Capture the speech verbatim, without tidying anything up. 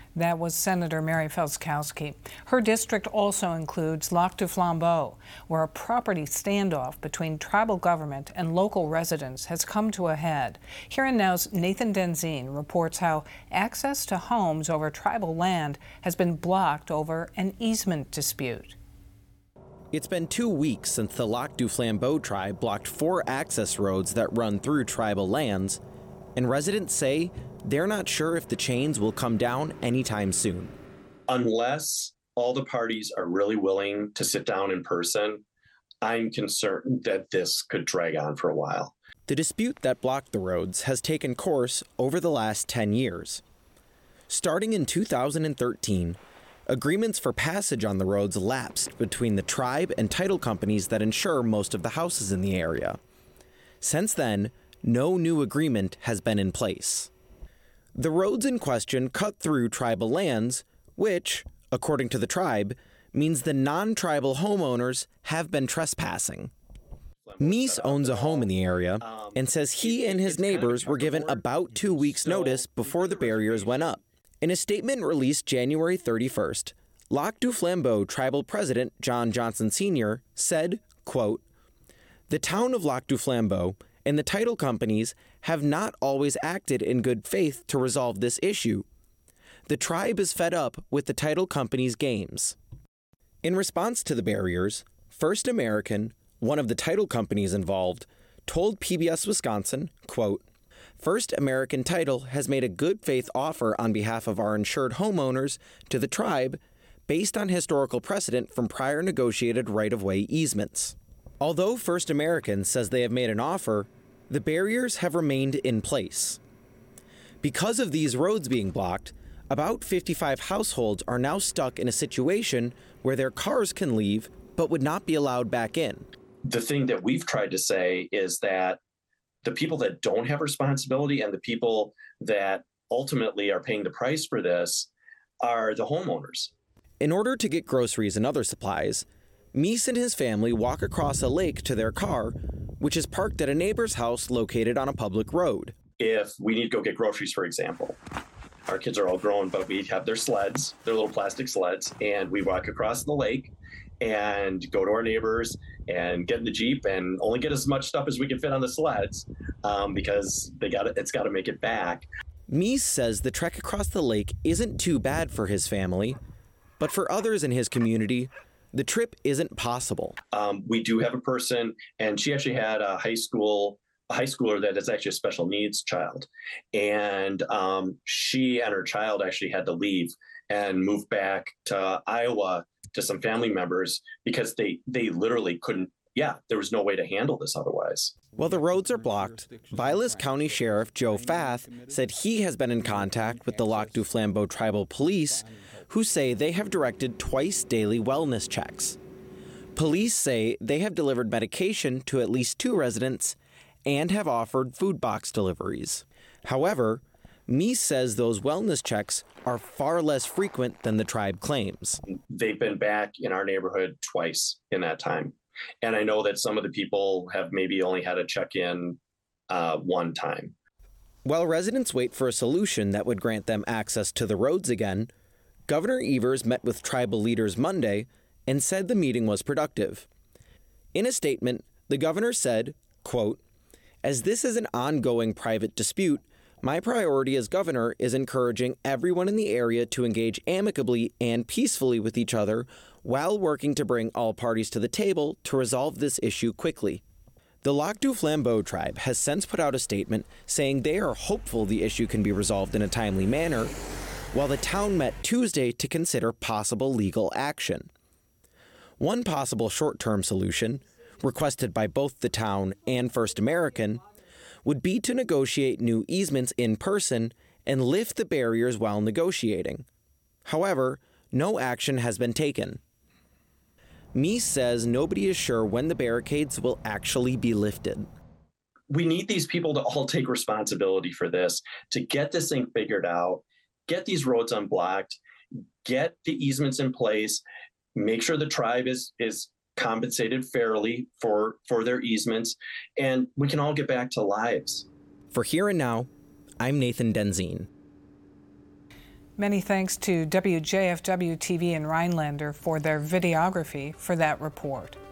That was Senator Mary Felskowski. Her district also includes Lac du Flambeau, where a property standoff between tribal government and local residents has come to a head. Here and Now's Nathan Denzine reports how access to homes over tribal land has been blocked over an easement dispute. It's been two weeks since the Lac du Flambeau tribe blocked four access roads that run through tribal lands, and residents say they're not sure if the chains will come down anytime soon. Unless all the parties are really willing to sit down in person, I'm concerned that this could drag on for a while. The dispute that blocked the roads has taken course over the last ten years. Starting in two thousand thirteen, agreements for passage on the roads lapsed between the tribe and title companies that insure most of the houses in the area. Since then, no new agreement has been in place. The roads in question cut through tribal lands, which, according to the tribe, means the non-tribal homeowners have been trespassing. Meese owns a home in the area and says he and his neighbors were given about two weeks' notice before the barriers went up. In a statement released January thirty-first, Lac du Flambeau Tribal President John Johnson Senior said, quote, "The town of Lac du Flambeau and the title companies have not always acted in good faith to resolve this issue. The tribe is fed up with the title companies' games." In response to the barriers, First American, one of the title companies involved, told P B S Wisconsin, quote, "First American Title has made a good faith offer on behalf of our insured homeowners to the tribe based on historical precedent from prior negotiated right-of-way easements." Although First American says they have made an offer, the barriers have remained in place. Because of these roads being blocked, about fifty-five households are now stuck in a situation where their cars can leave but would not be allowed back in. The thing that we've tried to say is that the people that don't have responsibility and the people that ultimately are paying the price for this are the homeowners. In order to get groceries and other supplies, Meese and his family walk across a lake to their car, which is parked at a neighbor's house located on a public road. If we need to go get groceries, for example, our kids are all grown, but we have their sleds, their little plastic sleds, and we walk across the lake and go to our neighbors and get in the Jeep and only get as much stuff as we can fit on the sleds um, because they got it's got to make it back. Meese says the trek across the lake isn't too bad for his family, but for others in his community, the trip isn't possible. Um, we do have a person, and she actually had a high school, a high schooler that is actually a special needs child. And um, she and her child actually had to leave and move back to Iowa to some family members because they, they literally couldn't, yeah, there was no way to handle this otherwise. While the roads are blocked, Vilas County Sheriff Joe Fath said he has been in contact with the Lac du Flambeau Tribal Police, who say they have directed twice daily wellness checks. Police say they have delivered medication to at least two residents and have offered food box deliveries. However, Meese says those wellness checks are far less frequent than the tribe claims. They've been back in our neighborhood twice in that time. And I know that some of the people have maybe only had a check-in uh, one time. While residents wait for a solution that would grant them access to the roads again, Governor Evers met with tribal leaders Monday and said the meeting was productive. In a statement, the governor said, quote, "As this is an ongoing private dispute, my priority as governor is encouraging everyone in the area to engage amicably and peacefully with each other while working to bring all parties to the table to resolve this issue quickly." The Lac du Flambeau tribe has since put out a statement saying they are hopeful the issue can be resolved in a timely manner, while the town met Tuesday to consider possible legal action. One possible short-term solution, requested by both the town and First American, would be to negotiate new easements in person and lift the barriers while negotiating. However, no action has been taken. Meese says nobody is sure when the barricades will actually be lifted. We need these people to all take responsibility for this, to get this thing figured out, get these roads unblocked, get the easements in place, make sure the tribe is is compensated fairly for, for their easements, and we can all get back to lives. For Here and Now, I'm Nathan Denzine. Many thanks to W J F W T V in Rhinelander for their videography for that report.